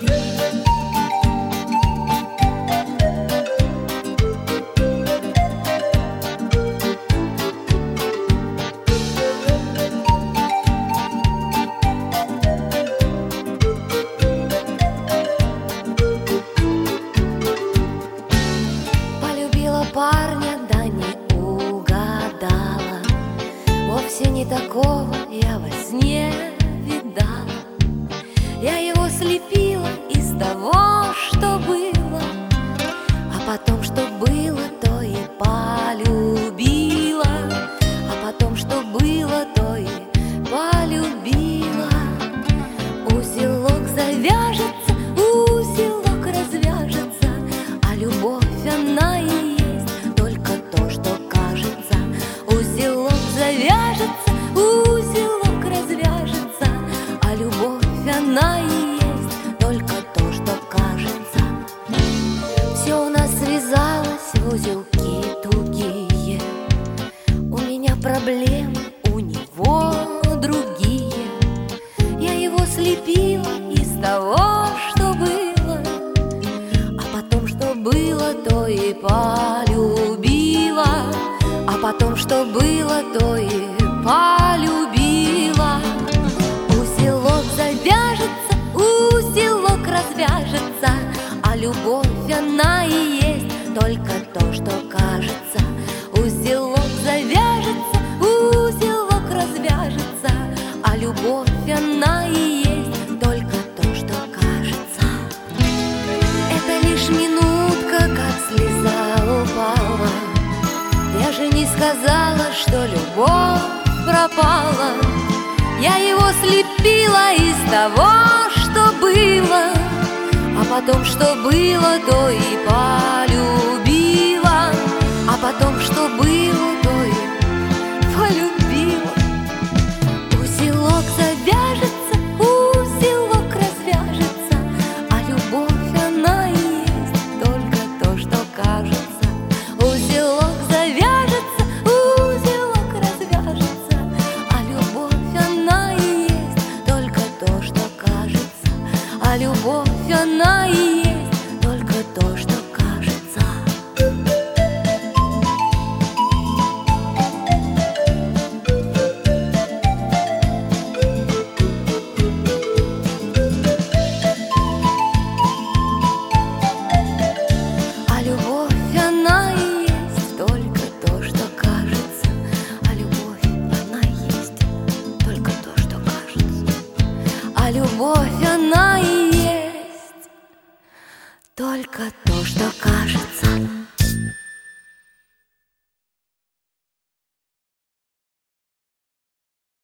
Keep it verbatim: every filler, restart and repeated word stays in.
Парня, да не угадала, вовсе не такого я во сне видала. Я его слепила из того, что было, а потом, что было, то и полюбила. А потом, что было, то и полюбила. Узелок завяжется, узелок развяжется, а любовь она и завяжется, узелок развяжется, а любовь она и есть только то, что кажется. Все у нас связалось в узелки тугие. У меня проблемы, у него другие. Я его слепила из того, что было, а потом, что было, то и полюбила. А потом, что было, то и полюбила. Узелок завяжется, узелок развяжется, а любовь она и есть только то, что кажется. Узелок завяжется, узелок развяжется, а любовь она и есть только то, что кажется. Это лишь минутка, как слеза упала. Я же не сказала, что любовь пропала. Я его слепила из того, что было, а потом, что было, то и полюбила. А потом, что было, то и полюбила. Узелок завяжется, узелок развяжется, а любовь она и есть только то, что кажется. Узелок завяжется, узелок развяжется, а любовь она и есть только то, что кажется. А любовь она и есть только то, что кажется. А любовь она и есть только то, что кажется. А любовь она есть только то, что кажется. А любовь она и есть только то, что кажется.